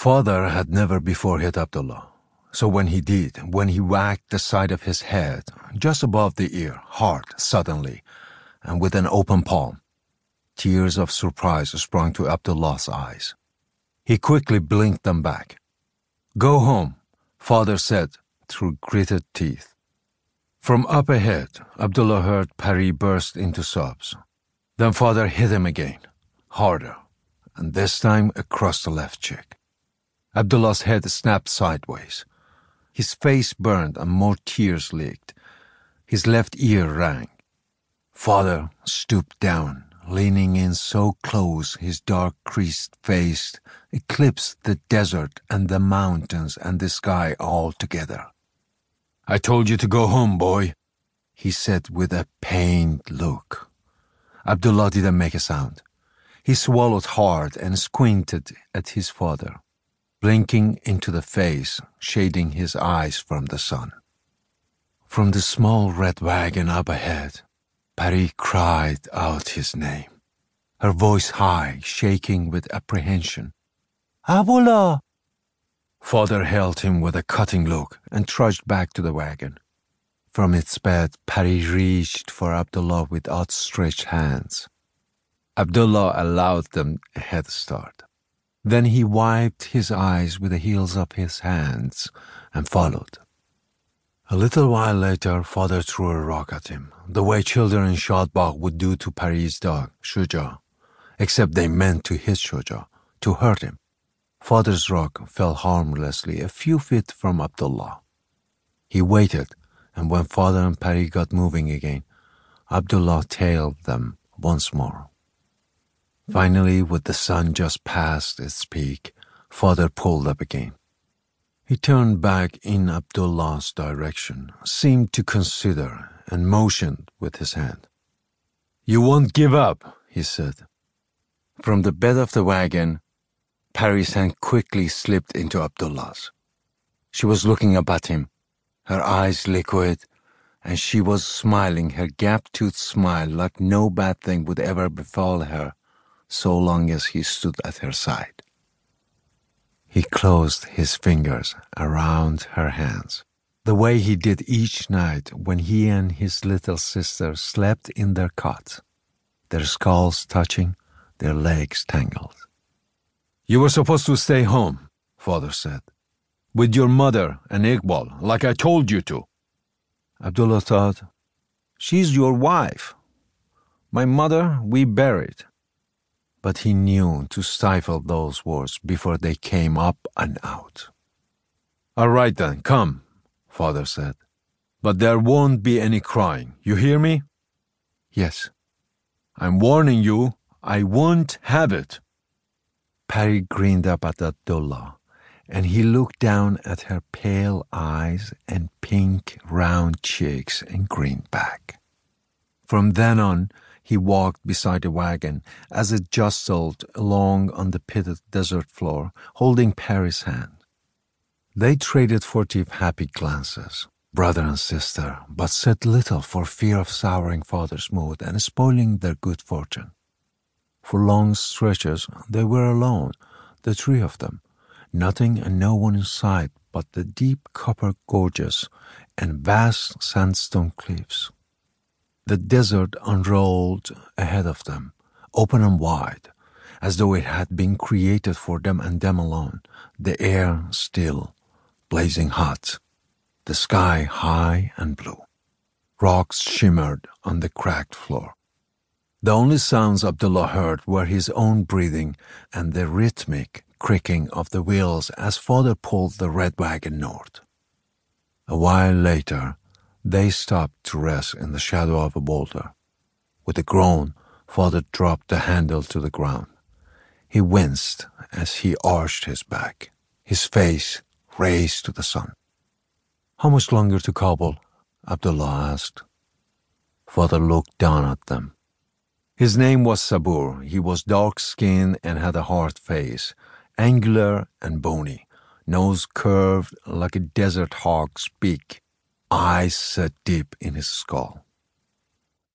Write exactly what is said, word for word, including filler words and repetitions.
Father had never before hit Abdullah, so when he did, when he whacked the side of his head, just above the ear, hard, suddenly, and with an open palm, tears of surprise sprung to Abdullah's eyes. He quickly blinked them back. "Go home," Father said through gritted teeth. From up ahead, Abdullah heard Pari burst into sobs. Then Father hit him again, harder, and this time across the left cheek. Abdullah's head snapped sideways. His face burned and more tears leaked. His left ear rang. Father stooped down, leaning in so close his dark creased face eclipsed the desert and the mountains and the sky all together. "I told you to go home, boy," he said with a pained look. Abdullah didn't make a sound. He swallowed hard and squinted at his father, blinking into the face, shading his eyes from the sun. From the small red wagon up ahead, Pari cried out his name, her voice high, shaking with apprehension. "Abdullah!" Father held him with a cutting look and trudged back to the wagon. From its bed, Pari reached for Abdullah with outstretched hands. Abdullah allowed them a head start. Then he wiped his eyes with the heels of his hands and followed. A little while later, Father threw a rock at him, the way children in Shadbagh would do to Pari's dog, Shuja, except they meant to hit Shuja, to hurt him. Father's rock fell harmlessly a few feet from Abdullah. He waited, and when Father and Pari got moving again, Abdullah tailed them once more. Finally, with the sun just past its peak, Father pulled up again. He turned back in Abdullah's direction, seemed to consider, and motioned with his hand. "You won't give up," he said. From the bed of the wagon, Pari's hand quickly slipped into Abdullah's. She was looking up at him, her eyes liquid, and she was smiling her gap-toothed smile like no bad thing would ever befall her so long as he stood at her side. He closed his fingers around her hands, the way he did each night when he and his little sister slept in their cot, their skulls touching, their legs tangled. "You were supposed to stay home," Father said, "with your mother and Iqbal, like I told you to." Abdullah thought, "She's your wife. My mother we buried." But he knew to stifle those words before they came up and out. "All right then, come," Father said. "But there won't be any crying. You hear me?" "Yes." "I'm warning you, I won't have it." Pari grinned up at Abdullah, and he looked down at her pale eyes and pink, round cheeks and grinned back. From then on, he walked beside the wagon as it jostled along on the pitted desert floor, holding Pari's hand. They traded furtive, happy glances, brother and sister, but said little for fear of souring Father's mood and spoiling their good fortune. For long stretches they were alone, the three of them, nothing and no one in sight but the deep copper gorges and vast sandstone cliffs. The desert unrolled ahead of them, open and wide, as though it had been created for them and them alone, the air still, blazing hot, the sky high and blue. Rocks shimmered on the cracked floor. The only sounds Abdullah heard were his own breathing and the rhythmic creaking of the wheels as Father pulled the red wagon north. A while later, they stopped to rest in the shadow of a boulder. With a groan, Father dropped the handle to the ground. He winced as he arched his back, his face raised to the sun. "How much longer to Kabul?" Abdullah asked. Father looked down at them. His name was Sabur. He was dark-skinned and had a hard face, angular and bony, nose curved like a desert hog's beak, eyes set deep in his skull.